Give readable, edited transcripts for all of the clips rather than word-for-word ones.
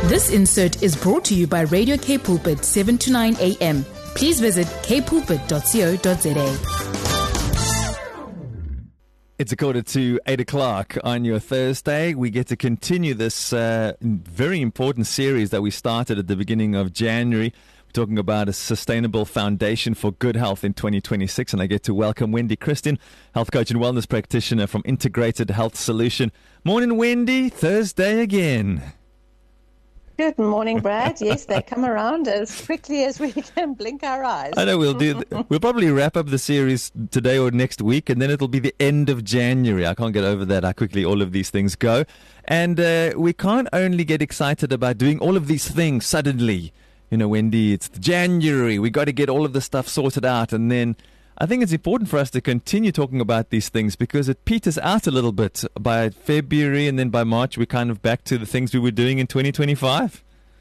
This insert is brought to you by Radio K Pulpit 7 to 9 a.m. Please visit kpulpit.co.za. It's a quarter to 8 o'clock on your Thursday. We get to continue this very important series that we started at the beginning of January. We're talking about a sustainable foundation for good health in 2026. And I get to welcome Wendy Christian, health coach and wellness practitioner from Integrated Health Solution. Morning, Wendy. Thursday again. Good morning, Brad. Yes, they come around as quickly as we can blink our eyes. I know we'll probably wrap up the series today or next week, and then it'll be the end of January. I can't get over that, how quickly all of these things go. And we can't only get excited about doing all of these things suddenly. You know, Wendy, it's January. We got to get all of the stuff sorted out. And then I think it's important for us to continue talking about these things because it peters out a little bit by February, and then by March we're kind of back to the things we were doing in 2025.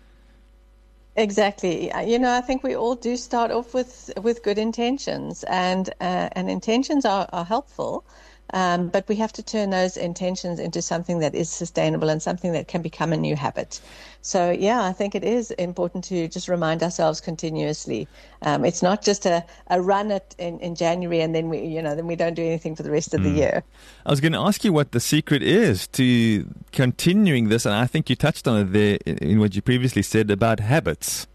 Exactly. You know, I think we all do start off with good intentions, and intentions are helpful. But we have to turn those intentions into something that is sustainable and something that can become a new habit. So, yeah, I think it is important to just remind ourselves continuously. It's not just a run in January and then we don't do anything for the rest of the year. I was going to ask you what the secret is to continuing this, and I think you touched on it there in what you previously said about habits.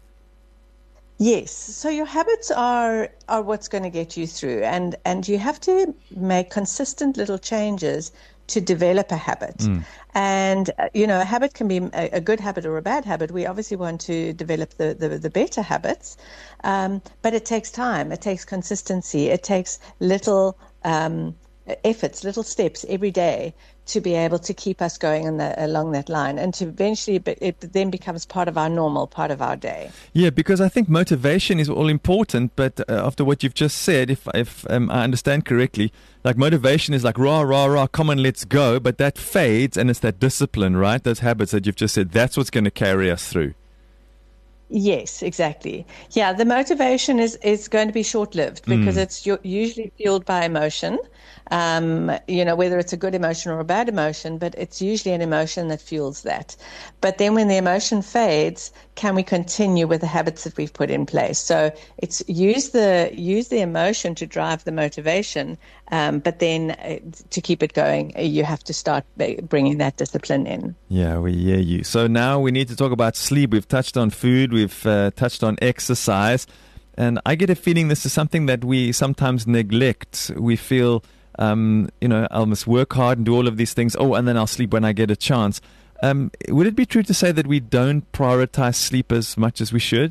Yes. So your habits are what's going to get you through, and you have to make consistent little changes to develop a habit. And, a habit can be a good habit or a bad habit. We obviously want to develop the better habits, but it takes time. It takes consistency. It takes little efforts, little steps every day to be able to keep us going along that line, and to eventually it then becomes part of our normal, part of our day. Yeah, because I think motivation is all important, but after what you've just said, if I understand correctly, like motivation is like rah, rah, rah, come on, let's go, but that fades, and it's that discipline, right? Those habits that you've just said, that's what's going to carry us through. Yes, exactly. Yeah, the motivation is going to be short-lived because it's usually fueled by emotion, whether it's a good emotion or a bad emotion, but it's usually an emotion that fuels that. But then when the emotion fades, can we continue with the habits that we've put in place? So it's use the emotion to drive the motivation, but then to keep it going, you have to start bringing that discipline in. Yeah, we hear you. So now we need to talk about sleep. We've touched on food. We've touched on exercise. And I get a feeling this is something that we sometimes neglect. We feel, I must work hard and do all of these things. Oh, and then I'll sleep when I get a chance. Would it be true to say that we don't prioritize sleep as much as we should?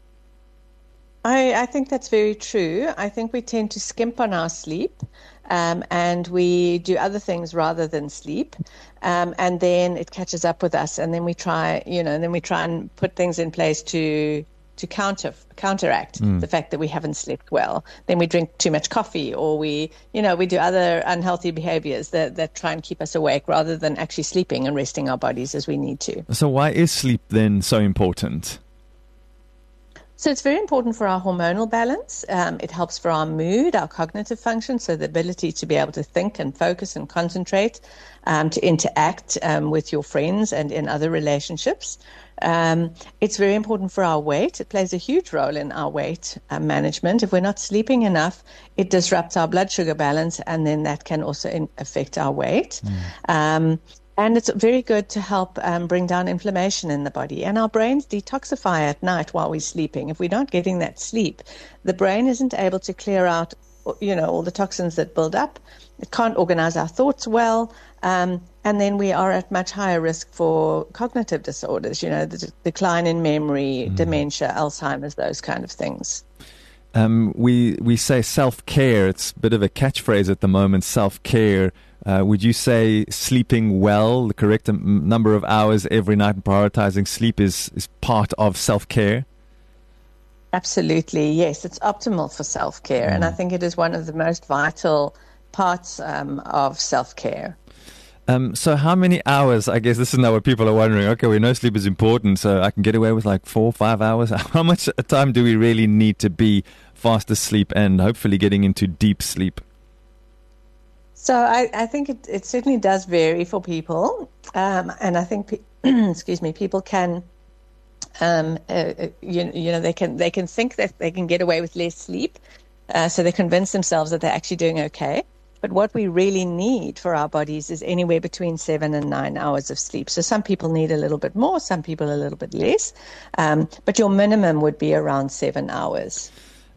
I think that's very true. I think we tend to skimp on our sleep, and we do other things rather than sleep, and then it catches up with us, and then we try, and put things in place to counteract the fact that we haven't slept well. Then we drink too much coffee, or we do other unhealthy behaviors that try and keep us awake rather than actually sleeping and resting our bodies as we need to. So why is sleep then so important? So it's very important for our hormonal balance. It helps for our mood, our cognitive function, so the ability to be able to think and focus and concentrate, to interact with your friends and in other relationships. It's very important for our weight. It plays a huge role in our weight management. If we're not sleeping enough, it disrupts our blood sugar balance, and then that can also affect our weight. And it's very good to help bring down inflammation in the body. And our brains detoxify at night while we're sleeping. If we're not getting that sleep, the brain isn't able to clear out, all the toxins that build up. It can't organize our thoughts well. And then we are at much higher risk for cognitive disorders, the decline in memory, dementia, Alzheimer's, those kind of things. We say self-care. It's a bit of a catchphrase at the moment, self-care. Would you say sleeping well, the correct number of hours every night, and prioritizing sleep is part of self-care? Absolutely, yes. It's optimal for self-care, and I think it is one of the most vital parts of self-care. So how many hours, I guess this is now what people are wondering, okay, we know sleep is important, so I can get away with like 4 or 5 hours. How much time do we really need to be fast asleep and hopefully getting into deep sleep? So I think it certainly does vary for people, and I think excuse me, people can, they can think that they can get away with less sleep, so they convince themselves that they're actually doing okay. But what we really need for our bodies is anywhere between 7 and 9 hours of sleep. So some people need a little bit more, some people a little bit less, but your minimum would be around 7 hours.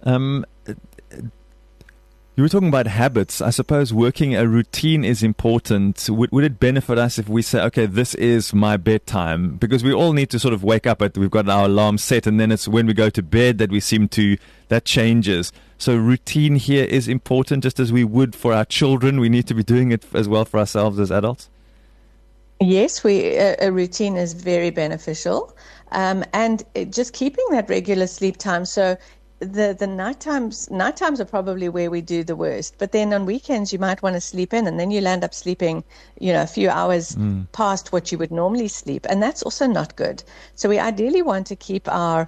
You were talking about habits. I suppose working a routine is important. Would it benefit us if we say, okay, this is my bedtime? Because we all need to sort of wake up we've got our alarm set, and then it's when we go to bed that that changes. So routine here is important, just as we would for our children. We need to be doing it as well for ourselves as adults. Yes, a routine is very beneficial. And just keeping that regular sleep time. So the night times are probably where we do the worst, but then on weekends you might want to sleep in, and then you'll end up sleeping a few hours past what you would normally sleep, and that's also not good. So we ideally want to keep our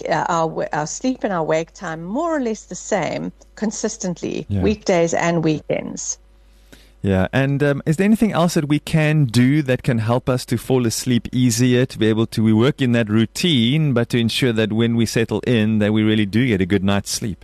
sleep and our wake time more or less the same consistently, weekdays and weekends. Yeah, and is there anything else that we can do that can help us to fall asleep easier, to be able to we work in that routine, but to ensure that when we settle in, that we really do get a good night's sleep?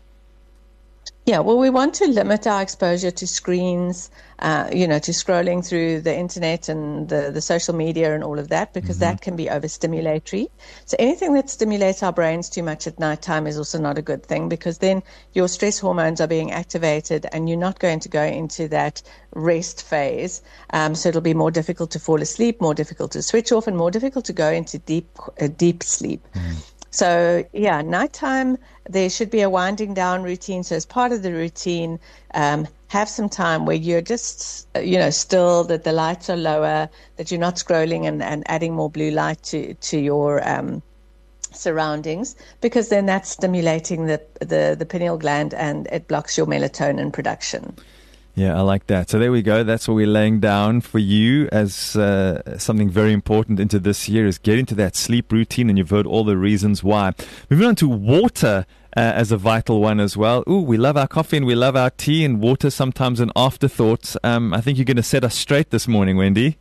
Yeah, well, we want to limit our exposure to screens, to scrolling through the internet and the social media and all of that, because that can be overstimulatory. So anything that stimulates our brains too much at nighttime is also not a good thing, because then your stress hormones are being activated and you're not going to go into that rest phase. So it'll be more difficult to fall asleep, more difficult to switch off, and more difficult to go into deep sleep. So, nighttime, there should be a winding down routine. So as part of the routine, have some time where you're just, still, that the lights are lower, that you're not scrolling and adding more blue light to your surroundings, because then that's stimulating the pineal gland and it blocks your melatonin production. Yeah, I like that. So there we go. That's what we're laying down for you as something very important into this year, is get into that sleep routine, and you've heard all the reasons why. Moving on to water as a vital one as well. Ooh, we love our coffee and we love our tea, and water sometimes an afterthought. I think you're going to set us straight this morning, Wendy.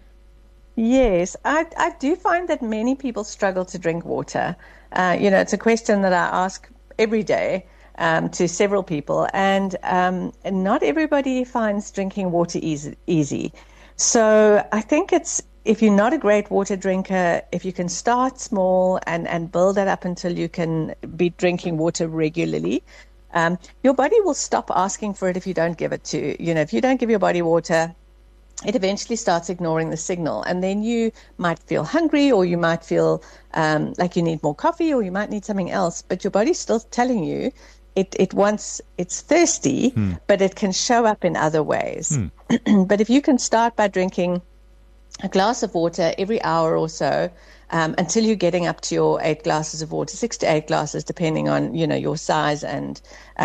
Yes, I do find that many people struggle to drink water. It's a question that I ask every day. To several people, and not everybody finds drinking water easy. So I think if you're not a great water drinker, if you can start small and build that up until you can be drinking water regularly, your body will stop asking for it if you don't give it to. If you don't give your body water, it eventually starts ignoring the signal, and then you might feel hungry, or you might feel like you need more coffee, or you might need something else, but your body's still telling you it's thirsty, but it can show up in other ways. But if you can start by drinking a glass of water every hour or so, until you're getting up to your 8 glasses of water, 6 to 8 glasses, depending on, your size and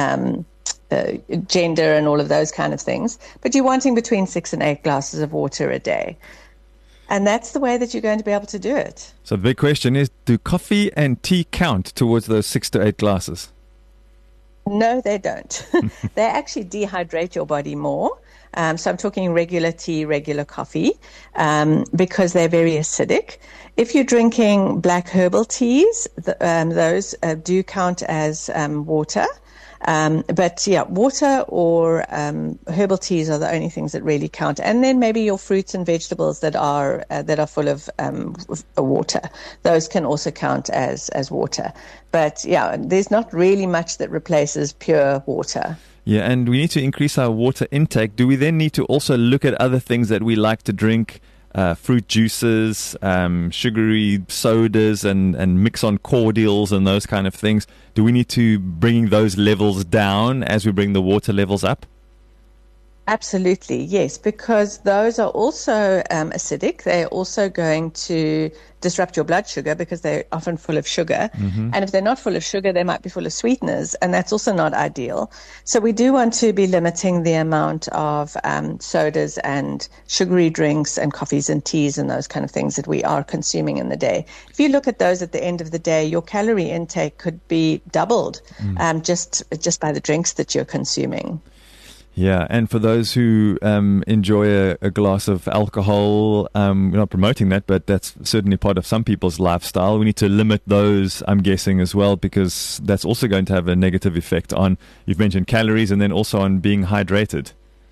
gender and all of those kind of things. But you're wanting between 6 and 8 glasses of water a day. And that's the way that you're going to be able to do it. So the big question is, do coffee and tea count towards those 6 to 8 glasses? No, they don't. They actually dehydrate your body more. So I'm talking regular tea, regular coffee, because they're very acidic. If you're drinking black herbal teas, those do count as water. But water or herbal teas are the only things that really count. And then maybe your fruits and vegetables that are full of water. Those can also count as water. But there's not really much that replaces pure water. Yeah, and we need to increase our water intake. Do we then need to also look at other things that we like to drink? Fruit juices, sugary sodas, and mix on cordials and those kind of things. Do we need to bring those levels down as we bring the water levels up? Absolutely, yes, because those are also acidic. They're also going to disrupt your blood sugar because they're often full of sugar. And if they're not full of sugar, they might be full of sweeteners, and that's also not ideal. So we do want to be limiting the amount of sodas and sugary drinks and coffees and teas and those kind of things that we are consuming in the day. If you look at those at the end of the day, your calorie intake could be doubled just by the drinks that you're consuming. Yeah, and for those who enjoy a glass of alcohol, we're not promoting that, but that's certainly part of some people's lifestyle. We need to limit those, I'm guessing, as well, because that's also going to have a negative effect on, you've mentioned calories, and then also on being hydrated.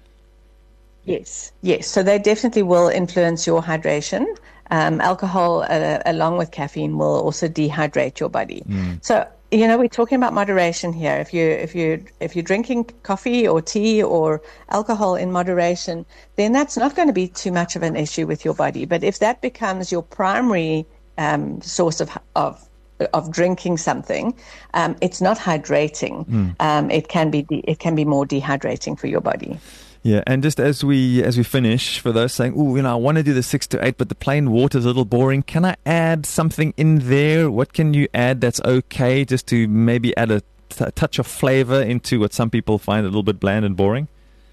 Yes. So they definitely will influence your hydration. Alcohol, along with caffeine, will also dehydrate your body. So, we're talking about moderation here. If you're drinking coffee or tea or alcohol in moderation, then that's not going to be too much of an issue with your body. But if that becomes your primary source of drinking something, it's not hydrating. It can be more dehydrating for your body. Yeah, and just as we finish, for those saying, I want to do the 6 to 8, but the plain water is a little boring, can I add something in there? What can you add that's okay, just to maybe add a touch of flavor into what some people find a little bit bland and boring?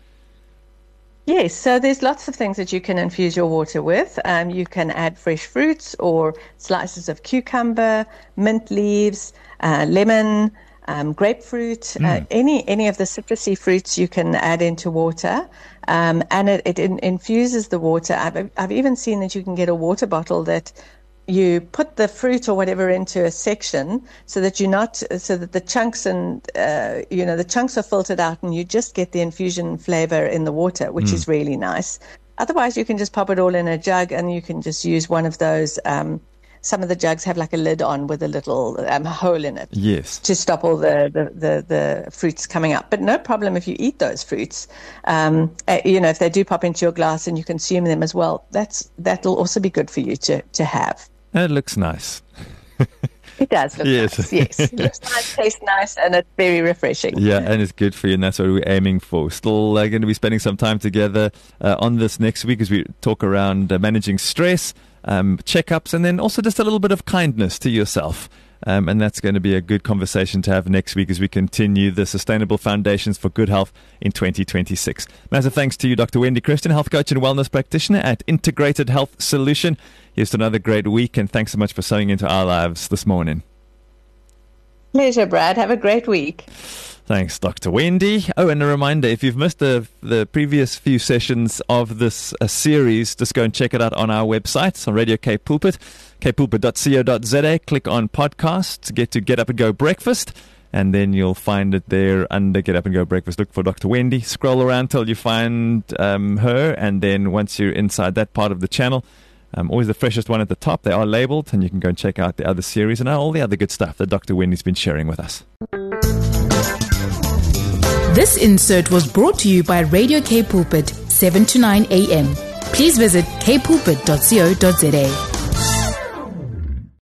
Yes, so there's lots of things that you can infuse your water with. You can add fresh fruits or slices of cucumber, mint leaves, lemon, grapefruit, any of the citrusy fruits you can add into water, and it infuses the water. I've even seen that you can get a water bottle that you put the fruit or whatever into a section so that the chunks and the chunks are filtered out, and you just get the infusion flavor in the water, which is really nice. Otherwise, you can just pop it all in a jug, and you can just use one of those. Some of the jugs have like a lid on with a little hole in it. Yes. To stop all the fruits coming up. But no problem if you eat those fruits. If they do pop into your glass and you consume them as well, that'll also be good for you to have. And it looks nice. It does look nice, yes. It looks nice, tastes nice, and it's very refreshing. Yeah, and it's good for you, and that's what we're aiming for. Still going to be spending some time together on this next week as we talk around managing stress, checkups, and then also just a little bit of kindness to yourself. And that's going to be a good conversation to have next week as we continue the Sustainable Foundations for Good Health in 2026. Massive thanks to you, Dr. Wendy Christian, health coach and wellness practitioner at Integrated Health Solution. Here's to another great week, and thanks so much for sewing into our lives this morning. Pleasure, Brad. Have a great week. Thanks, Dr. Wendy. Oh, and a reminder, if you've missed the previous few sessions of this series, just go and check it out on our website, on Radio K Pulpit, kpulpit.co.za. Click on podcasts, Get Up and Go Breakfast, and then you'll find it there under Get Up and Go Breakfast. Look for Dr. Wendy. Scroll around till you find her, and then once you're inside that part of the channel, always the freshest one at the top. They are labeled, and you can go and check out the other series and all the other good stuff that Dr. Wendy's been sharing with us. This insert was brought to you by Radio K Pulpit, 7 to 9 a.m. Please visit kpulpit.co.za.